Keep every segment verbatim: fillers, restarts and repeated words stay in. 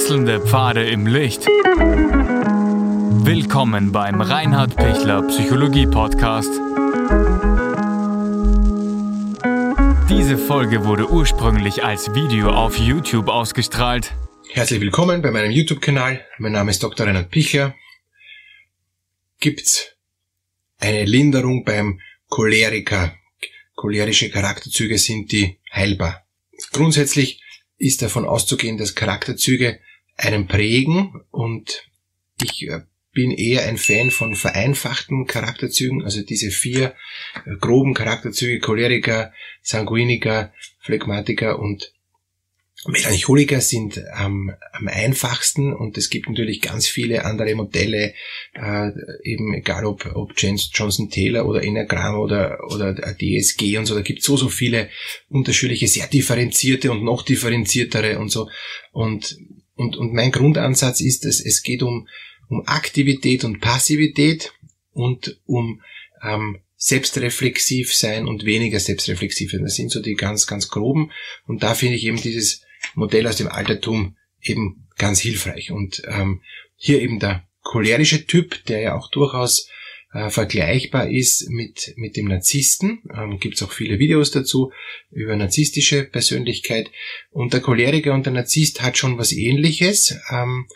Wechselnde Pfade im Licht. Willkommen beim Reinhard Pichler Psychologie Podcast. Diese Folge wurde ursprünglich als Video auf YouTube ausgestrahlt. Herzlich willkommen bei meinem YouTube-Kanal. Mein Name ist Doktor Reinhard Pichler. Gibt's eine Linderung beim Choleriker? Cholerische Charakterzüge, sind die heilbar? Grundsätzlich ist davon auszugehen, dass Charakterzüge einen prägen, und ich bin eher ein Fan von vereinfachten Charakterzügen, also diese vier groben Charakterzüge: Choleriker, Sanguiniker, Phlegmatiker und Melancholiker sind ähm, am einfachsten, und es gibt natürlich ganz viele andere Modelle, äh, eben egal ob, ob Johnson Taylor oder Enneagramm oder, oder D S G und so, da gibt es so, so viele unterschiedliche, sehr differenzierte und noch differenziertere und so. Und, und, und mein Grundansatz ist, dass es geht um, um Aktivität und Passivität und um ähm, selbstreflexiv sein und weniger selbstreflexiv. Das sind so die ganz, ganz groben, und da finde ich eben dieses Modell aus dem Altertum eben ganz hilfreich. Und ähm, hier eben der cholerische Typ, der ja auch durchaus äh, vergleichbar ist mit mit dem Narzissten. Ähm, gibt es auch viele Videos dazu über narzisstische Persönlichkeit. Und der Choleriker und der Narzisst hat schon was Ähnliches. Ähm,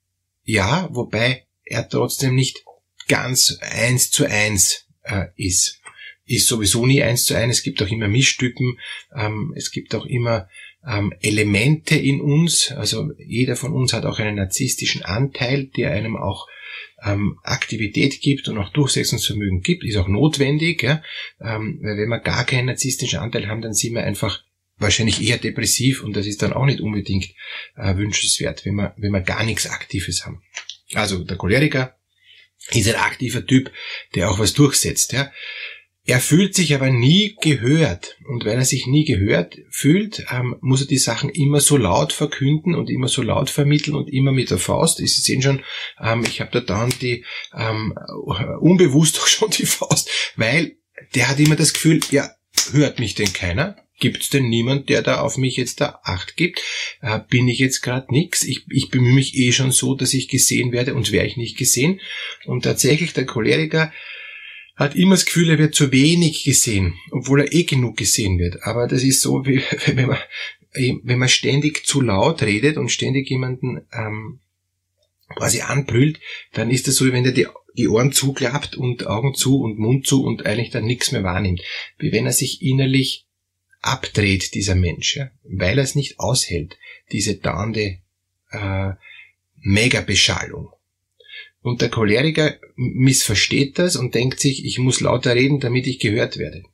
ja, wobei er trotzdem nicht ganz eins zu eins äh, ist. Ist sowieso nie eins zu eins. Es gibt auch immer Mischtypen. Ähm, es gibt auch immer Ähm, Elemente in uns, also jeder von uns hat auch einen narzisstischen Anteil, der einem auch ähm, Aktivität gibt und auch Durchsetzungsvermögen gibt, ist auch notwendig, ja? ähm, weil wenn wir gar keinen narzisstischen Anteil haben, dann sind wir einfach wahrscheinlich eher depressiv, und das ist dann auch nicht unbedingt äh, wünschenswert, wenn wir, wenn wir gar nichts Aktives haben. Also der Choleriker ist ein aktiver Typ, der auch was durchsetzt, ja. Er fühlt sich aber nie gehört, und weil er sich nie gehört fühlt, ähm, muss er die Sachen immer so laut verkünden und immer so laut vermitteln und immer mit der Faust. Sie sehen schon, ähm, ich habe da dann die ähm, unbewusst auch schon die Faust, weil der hat immer das Gefühl, ja, hört mich denn keiner? Gibt's denn niemand, der da auf mich jetzt da Acht gibt? Äh, bin ich jetzt gerade nix? Ich, ich bemühe mich eh schon so, dass ich gesehen werde, und wäre ich nicht gesehen. Und tatsächlich, der Choleriker hat immer das Gefühl, er wird zu wenig gesehen, obwohl er eh genug gesehen wird. Aber das ist so, wie wenn man, wenn man ständig zu laut redet und ständig jemanden ähm, quasi anbrüllt, dann ist das so, wie wenn der die, die Ohren zuklappt und Augen zu und Mund zu und eigentlich dann nichts mehr wahrnimmt. Wie wenn er sich innerlich abdreht, dieser Mensch, ja? Weil er es nicht aushält, diese dauernde äh, Megabeschallung. Und der Choleriker missversteht das und denkt sich, ich muss lauter reden, damit ich gehört werde.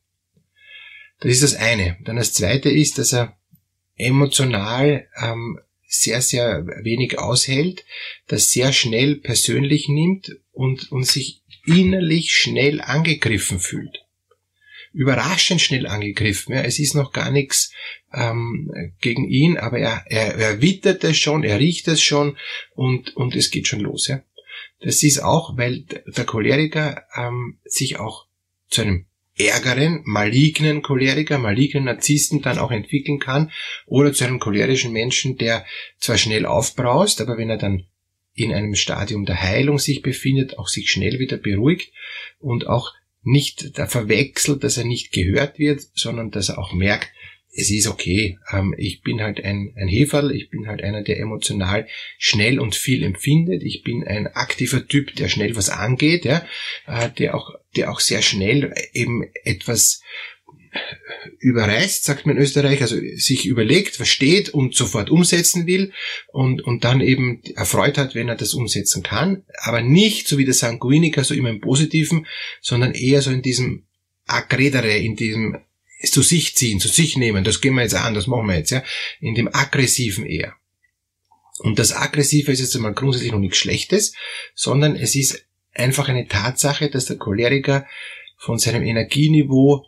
Das ist das eine. Dann das zweite ist, dass er emotional ähm, sehr, sehr wenig aushält, das sehr schnell persönlich nimmt und, und sich innerlich schnell angegriffen fühlt. Überraschend schnell angegriffen. Ja. Es ist noch gar nichts ähm, gegen ihn, aber er, er, er wittert es schon, er riecht es schon, und, und es geht schon los. Ja. Das ist auch, weil der Choleriker ähm, sich auch zu einem ärgeren, malignen Choleriker, malignen Narzissten dann auch entwickeln kann, oder zu einem cholerischen Menschen, der zwar schnell aufbraust, aber wenn er dann in einem Stadium der Heilung sich befindet, auch sich schnell wieder beruhigt und auch nicht da verwechselt, dass er nicht gehört wird, sondern dass er auch merkt, es ist okay, ähm, ich bin halt ein, ein Heferl, ich bin halt einer, der emotional schnell und viel empfindet, ich bin ein aktiver Typ, der schnell was angeht, ja, äh, der auch, der auch sehr schnell eben etwas überreißt, sagt man in Österreich, also sich überlegt, versteht und sofort umsetzen will, und, und dann eben erfreut hat, wenn er das umsetzen kann, aber nicht so wie der Sanguiniker, so immer im Positiven, sondern eher so in diesem Aggredere, in diesem zu sich ziehen, zu sich nehmen, das gehen wir jetzt an, das machen wir jetzt, ja, in dem Aggressiven eher. Und das Aggressive ist jetzt einmal grundsätzlich noch nichts Schlechtes, sondern es ist einfach eine Tatsache, dass der Choleriker von seinem Energieniveau,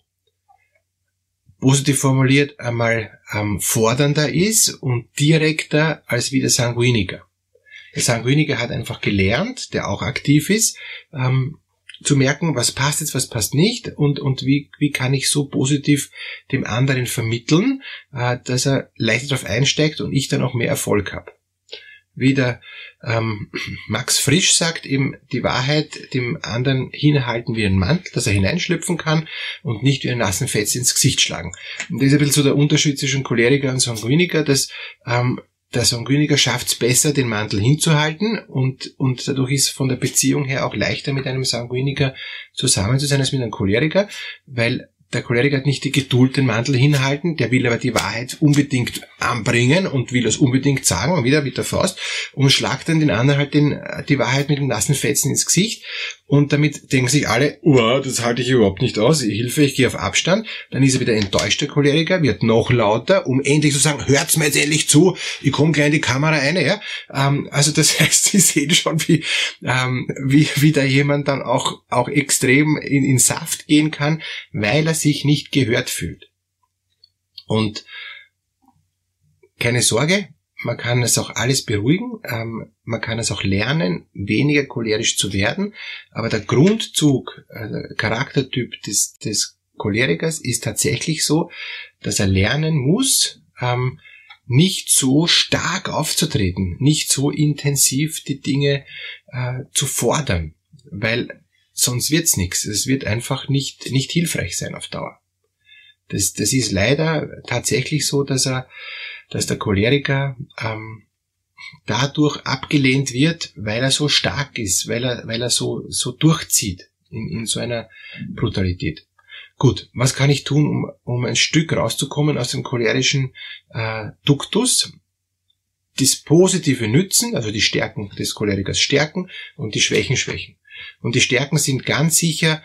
positiv formuliert, einmal ähm, fordernder ist und direkter als wie der Sanguiniker. Der Sanguiniker hat einfach gelernt, der auch aktiv ist, ähm, zu merken, was passt jetzt, was passt nicht, und und wie wie kann ich so positiv dem anderen vermitteln, äh, dass er leichter darauf einsteigt und ich dann auch mehr Erfolg habe. wie der ähm, Max Frisch sagt, eben die Wahrheit dem anderen hinhalten wie ein Mantel, dass er hineinschlüpfen kann und nicht wie ein nassen Fetz ins Gesicht schlagen. Und das ist ein bisschen so der Unterschied zwischen Choleriker und Sanguiniker, dass ähm, der Sanguiniker schafft es besser, den Mantel hinzuhalten und und dadurch ist von der Beziehung her auch leichter mit einem Sanguiniker zusammen zu sein als mit einem Choleriker, weil der Choleriker hat nicht die Geduld, den Mantel hinhalten, der will aber die Wahrheit unbedingt anbringen und will es unbedingt sagen, und wieder mit der Faust, und schlagt dann den anderen halt den, die Wahrheit mit dem nassen Fetzen ins Gesicht. Und damit denken sich alle, oh, das halte ich überhaupt nicht aus, Hilfe, ich gehe auf Abstand. Dann ist er wieder enttäuscht, der Choleriker, wird noch lauter, um endlich zu sagen, hört's mir jetzt endlich zu, ich komme gleich in die Kamera rein. Ja? Ähm, also das heißt, Sie sehen schon, wie, ähm, wie, wie da jemand dann auch, auch extrem in, in Saft gehen kann, weil er sich nicht gehört fühlt. Und keine Sorge, man kann es auch alles beruhigen, ähm, man kann es auch lernen, weniger cholerisch zu werden, aber der Grundzug, äh, der Charaktertyp des, des Cholerikers ist tatsächlich so, dass er lernen muss, ähm, nicht so stark aufzutreten, nicht so intensiv die Dinge äh, zu fordern, weil sonst wird's nichts. Es wird einfach nicht nicht hilfreich sein auf Dauer. Das, das ist leider tatsächlich so, dass er, dass der Choleriker ähm, dadurch abgelehnt wird, weil er so stark ist, weil er, weil er so so durchzieht in, in so einer Brutalität. Gut, was kann ich tun, um, um ein Stück rauszukommen aus dem cholerischen äh, Duktus? Das Positive nützen, also die Stärken des Cholerikers stärken und die Schwächen schwächen. Und die Stärken sind ganz sicher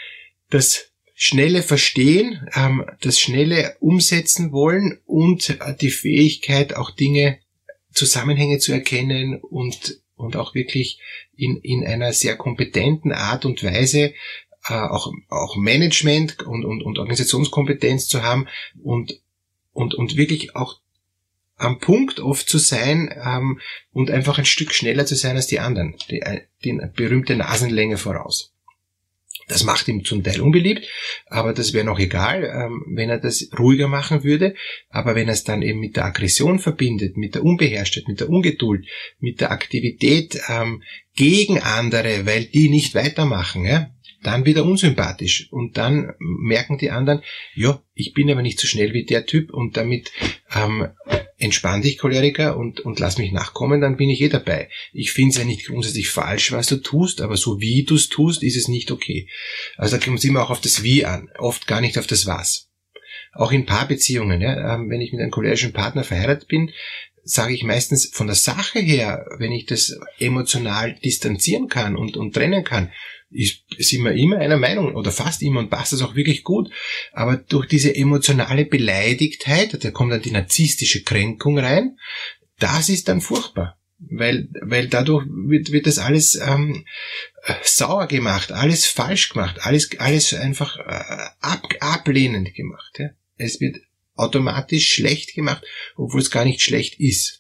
das schnelle Verstehen, ähm, das schnelle Umsetzen wollen und äh, die Fähigkeit, auch Dinge, Zusammenhänge zu erkennen und und auch wirklich in in einer sehr kompetenten Art und Weise äh, auch auch Management und und und Organisationskompetenz zu haben und und und wirklich auch am Punkt oft zu sein ähm, und einfach ein Stück schneller zu sein als die anderen, die, die berühmte Nasenlänge voraus. Das macht ihm zum Teil unbeliebt, aber das wäre noch egal, ähm, wenn er das ruhiger machen würde. Aber wenn er es dann eben mit der Aggression verbindet, mit der Unbeherrschtheit, mit der Ungeduld, mit der Aktivität ähm, gegen andere, weil die nicht weitermachen, ja, dann wieder unsympathisch. Und dann merken die anderen, ja, ich bin aber nicht so schnell wie der Typ und damit ähm, entspann dich, Choleriker, und, und lass mich nachkommen, dann bin ich eh dabei. Ich finde es ja nicht grundsätzlich falsch, was du tust, aber so wie du es tust, ist es nicht okay. Also da kommt es immer auch auf das Wie an, oft gar nicht auf das Was. Auch in Paarbeziehungen, ja, ähm, wenn ich mit einem cholerischen Partner verheiratet bin, sage ich meistens von der Sache her, wenn ich das emotional distanzieren kann und, und trennen kann, ist, sind wir immer einer Meinung oder fast immer und passt das auch wirklich gut. Aber durch diese emotionale Beleidigtheit, da kommt dann die narzisstische Kränkung rein, das ist dann furchtbar. Weil, weil dadurch wird, wird das alles ähm, sauer gemacht, alles falsch gemacht, alles, alles einfach äh, ab, ablehnend gemacht. Ja? Es wird automatisch schlecht gemacht, obwohl es gar nicht schlecht ist.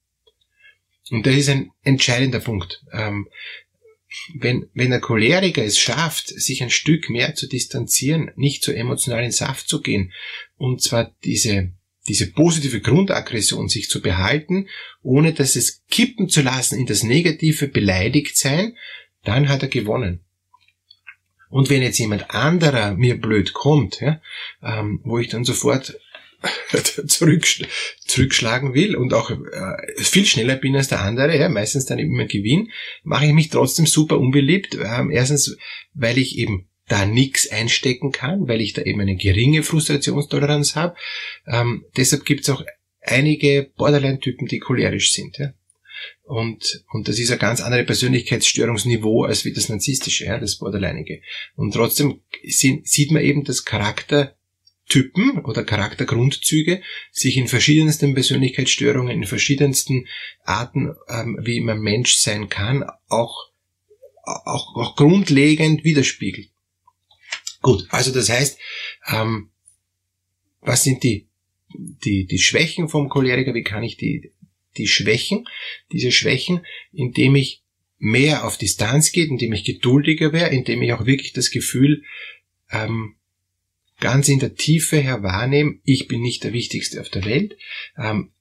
Und das ist ein entscheidender Punkt. Ähm, wenn, wenn der Choleriker es schafft, sich ein Stück mehr zu distanzieren, nicht so emotional in Saft zu gehen, und zwar diese, diese positive Grundaggression sich zu behalten, ohne dass es kippen zu lassen in das negative Beleidigtsein, dann hat er gewonnen. Und wenn jetzt jemand anderer mir blöd kommt, ja, ähm, wo ich dann sofort zurück, zurückschlagen will und auch äh, viel schneller bin als der andere, ja, meistens dann immer Gewinn, mache ich mich trotzdem super unbeliebt. Ähm, erstens, weil ich eben da nichts einstecken kann, weil ich da eben eine geringe Frustrationstoleranz habe. Ähm, deshalb gibt es auch einige Borderline-Typen, die cholerisch sind. Ja. Und, und das ist ein ganz anderes Persönlichkeitsstörungsniveau als wie das narzisstische, ja, das Borderlinige. Und trotzdem sind, sieht man eben, dass Charakter Typen oder Charaktergrundzüge sich in verschiedensten Persönlichkeitsstörungen, in verschiedensten Arten, ähm, wie man Mensch sein kann, auch, auch, auch grundlegend widerspiegelt. Gut, also das heißt, ähm, was sind die, die, die Schwächen vom Choleriker? Wie kann ich die, die Schwächen, diese Schwächen, indem ich mehr auf Distanz gehe, indem ich geduldiger wäre, indem ich auch wirklich das Gefühl, ähm, ganz in der Tiefe her wahrnehmen, ich bin nicht der Wichtigste auf der Welt. Ähm,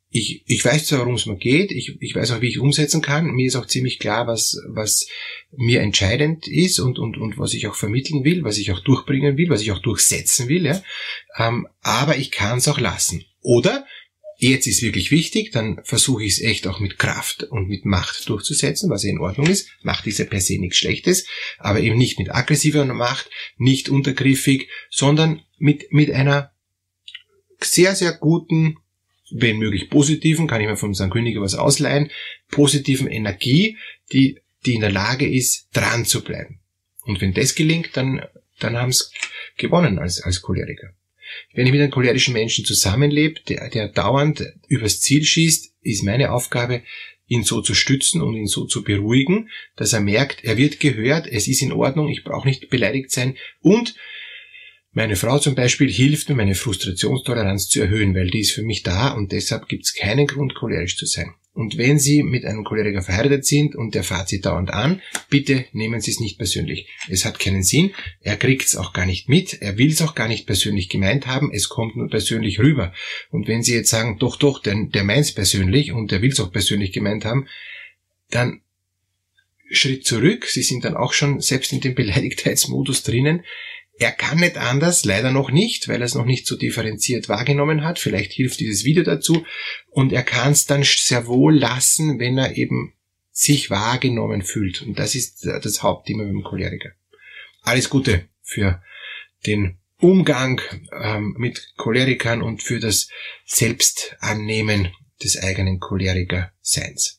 ich, ich weiß zwar, worum es mir geht, ich, ich weiß auch, wie ich umsetzen kann, mir ist auch ziemlich klar, was, was mir entscheidend ist und, und, und was ich auch vermitteln will, was ich auch durchbringen will, was ich auch durchsetzen will, ja. Ähm, aber ich kann es auch lassen. Oder, jetzt ist wirklich wichtig, dann versuche ich es echt auch mit Kraft und mit Macht durchzusetzen, was ja in Ordnung ist. Macht ist ja per se nichts Schlechtes, aber eben nicht mit aggressiver Macht, nicht untergriffig, sondern mit, mit einer sehr, sehr guten, wenn möglich positiven, kann ich mir vom Sankt Könige was ausleihen, positiven Energie, die, die in der Lage ist, dran zu bleiben. Und wenn das gelingt, dann, dann haben es gewonnen als, als Choleriker. Wenn ich mit einem cholerischen Menschen zusammenlebe, der, der dauernd übers Ziel schießt, ist meine Aufgabe, ihn so zu stützen und ihn so zu beruhigen, dass er merkt, er wird gehört, es ist in Ordnung, ich brauche nicht beleidigt sein und meine Frau zum Beispiel hilft mir, meine Frustrationstoleranz zu erhöhen, weil die ist für mich da und deshalb gibt es keinen Grund, cholerisch zu sein. Und wenn Sie mit einem Choleriker verheiratet sind und der fährt Sie dauernd an, bitte nehmen Sie es nicht persönlich. Es hat keinen Sinn, er kriegt es auch gar nicht mit, er will es auch gar nicht persönlich gemeint haben, es kommt nur persönlich rüber. Und wenn Sie jetzt sagen, doch, doch, der, der meint es persönlich und der will es auch persönlich gemeint haben, dann Schritt zurück, Sie sind dann auch schon selbst in dem Beleidigtheitsmodus drinnen. Er kann nicht anders, leider noch nicht, weil er es noch nicht so differenziert wahrgenommen hat. Vielleicht hilft dieses Video dazu. Und er kann es dann sehr wohl lassen, wenn er eben sich wahrgenommen fühlt. Und das ist das Hauptthema beim Choleriker. Alles Gute für den Umgang ähm, mit Cholerikern und für das Selbstannehmen des eigenen Choleriker-Seins.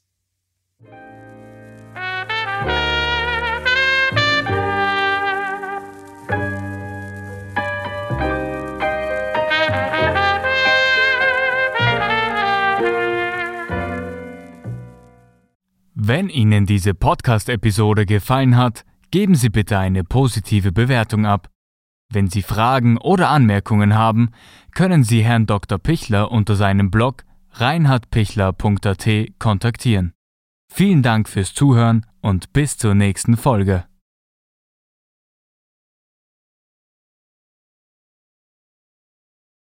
Wenn Ihnen diese Podcast-Episode gefallen hat, geben Sie bitte eine positive Bewertung ab. Wenn Sie Fragen oder Anmerkungen haben, können Sie Herrn Doktor Pichler unter seinem Blog reinhard pichler punkt a t kontaktieren. Vielen Dank fürs Zuhören und bis zur nächsten Folge.